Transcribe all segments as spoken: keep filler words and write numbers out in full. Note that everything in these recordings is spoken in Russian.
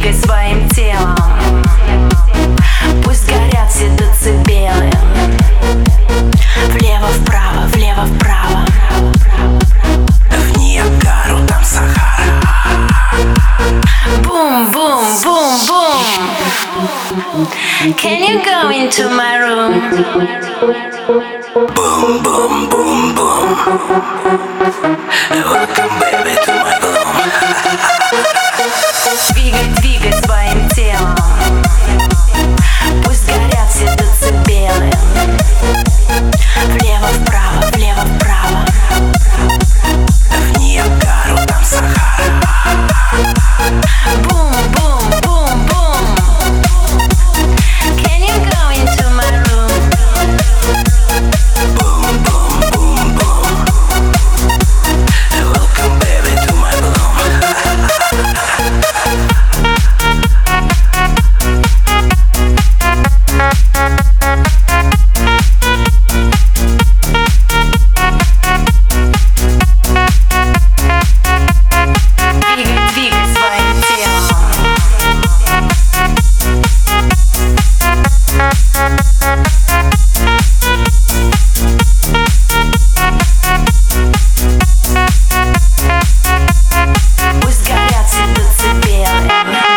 двигай своим телом. Пусть горят все децибелы. Влево-вправо, влево-вправо. В Ниагару, там Сахара. Бум-бум-бум-бум. Can you go into my room? Boom, boom, boom, boom. Welcome, baby, to my room. Двигай, двигай своим телом. Пусть горят все децибелы. Влево-вправо, влево-вправо. В Ниагару, там Сахара. Бум-бум-бум-бум. Can you go into my room? Boom, boom, boom, boom. Welcome, baby, to my room. Двигай, двигай своим телом. Пусть горят все децибелы.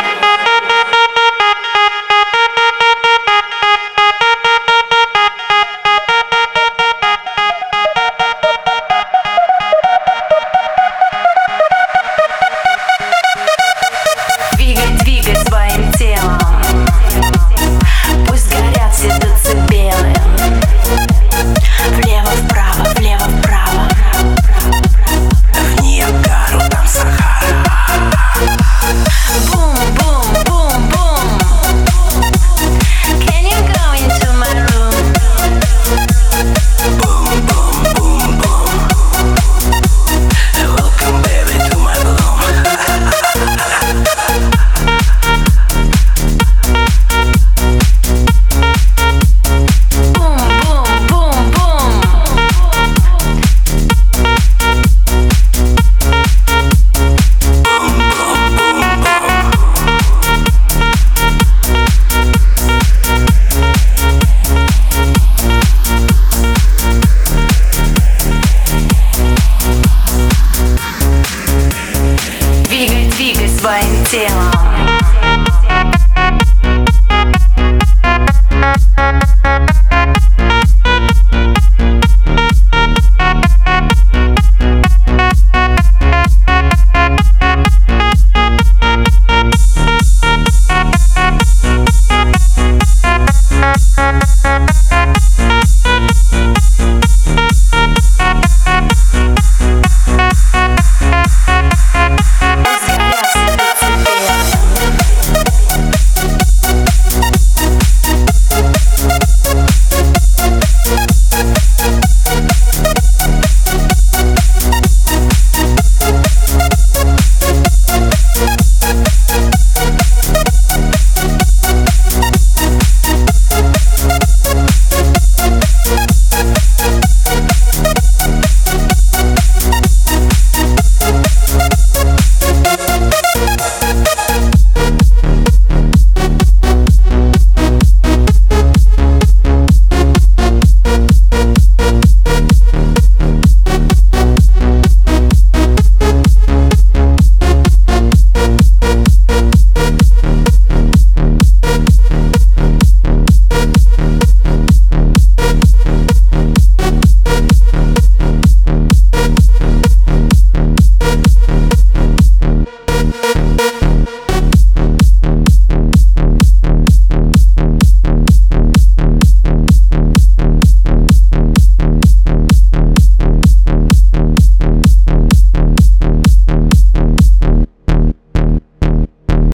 Двигай, двигай своим телом. Пусть горят все децибелы. Влево-вправо, влево-вправо. В Ниагару, там Сахара. Бум-бум-бум-бум. Can you go into my room? Boom, boom, boom, boom. Welcome, baby, to my room. Бум-бум-бум-бум. Двигай, двигай своим телом.